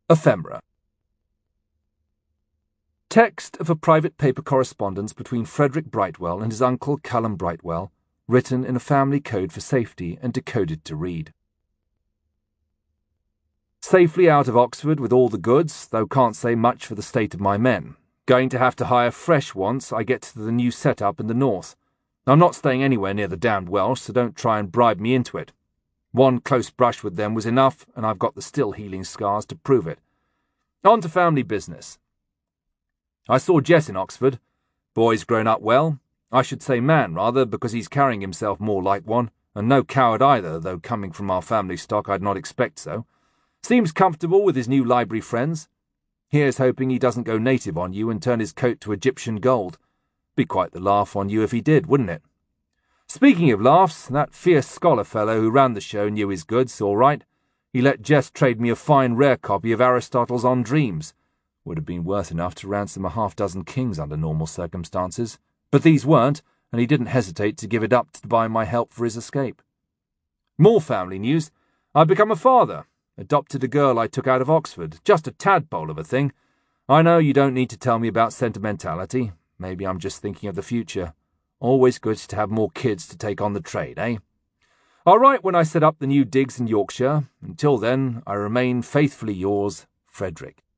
Ephemera. Text of a private paper correspondence between Frederick Brightwell and his uncle Callum Brightwell, written in a family code for safety and decoded to read. Safely out of Oxford with all the goods, though can't say much for the state of my men. Going to have to hire fresh once I get to the new set-up in the north. I'm not staying anywhere near the damned Welsh, so don't try and bribe me into it. One close brush with them was enough, and I've got the still-healing scars to prove it. On to family business. I saw Jess in Oxford. Boy's grown up well. I should say man, rather, because he's carrying himself more like one, and no coward either, though coming from our family stock I'd not expect so. Seems comfortable with his new library friends. Here's hoping he doesn't go native on you and turn his coat to Egyptian gold. Be quite the laugh on you if he did, wouldn't it? Speaking of laughs, that fierce scholar fellow who ran the show knew his goods, all right. He let Jess trade me a fine rare copy of Aristotle's On Dreams. Would have been worth enough to ransom 6 kings under normal circumstances. But these weren't, and he didn't hesitate to give it up to buy my help for his escape. More family news. I've become a father. Adopted a girl I took out of Oxford. Just a tadpole of a thing. I know you don't need to tell me about sentimentality. Maybe I'm just thinking of the future. Always good to have more kids to take on the trade, eh? I'll write when I set up the new digs in Yorkshire. Until then, I remain faithfully yours, Frederick.